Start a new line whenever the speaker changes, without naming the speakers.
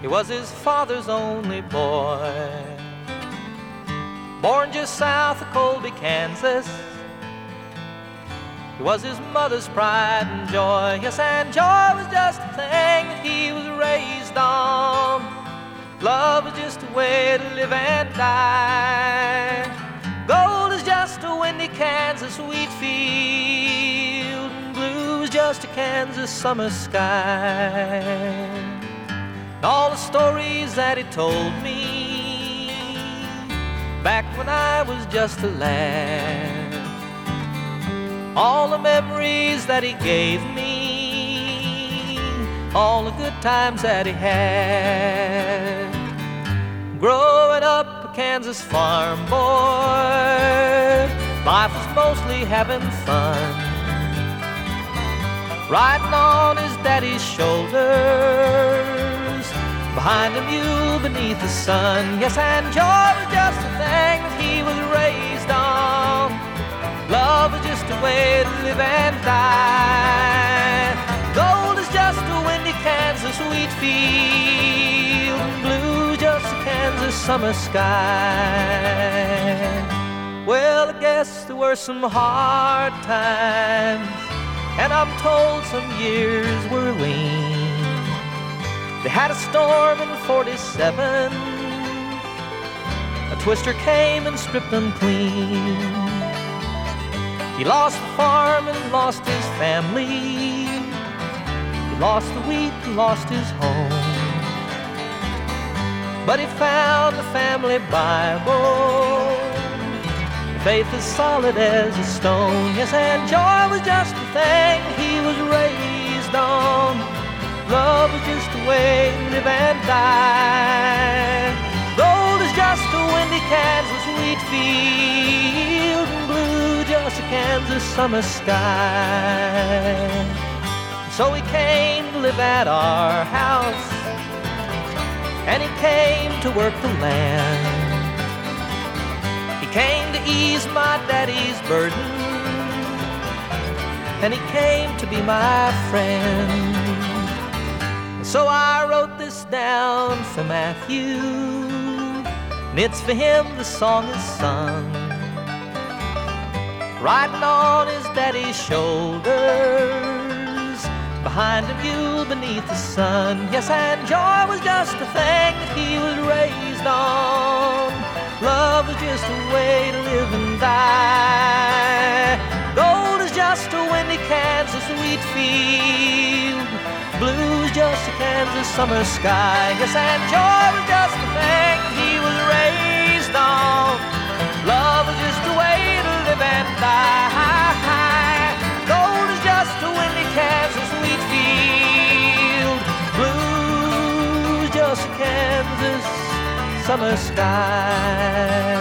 He was his father's only boy. Born just south of Colby, Kansas, he was his mother's pride and joy. Yes, and joy was just a thing that he was raised on. Love was just a way to live and die. Gold is just a windy Kansas wheat field, and blue is just a Kansas summer sky. And all the stories that he told me back when I was just a lad, all the memories that he gave me, all the good times that he had. Growing up a Kansas farm boy, life was mostly having fun, riding on his daddy's shoulders, behind a mule beneath the sun. Yes, and joy was just a thing that he was raised on. Love is just a way to live and die. Gold is just a windy Kansas wheat field, and blue just a Kansas summer sky. Well, I guess there were some hard times, and I'm told some years were lean. They had a storm in '47, a twister came and stripped them clean. He lost the farm and lost his family. He lost the wheat and lost his home. But he found the family Bible. The faith is solid as a stone. Yes, and joy was just the thing he was raised on. Love was just a way to live and die. Gold is just a windy Kansas wheat field, and blue just a Kansas summer sky. So he came to live at our house, and he came to work the land. He came to ease my daddy's burden, and he came to be my friend. So I wrote this down for Matthew, and it's for him the song is sung. Riding on his daddy's shoulders, behind a mule beneath the sun. Yes, and joy was just a thing that he was raised on. Love was just a way to live and die. Gold is just a windy Kansas wheat field, blue is just a Kansas summer sky. Yes, and joy was just a thing he was raised on. Love is just a way to live and die. Gold is just a windy Kansas wheat field, blue is just a Kansas summer sky.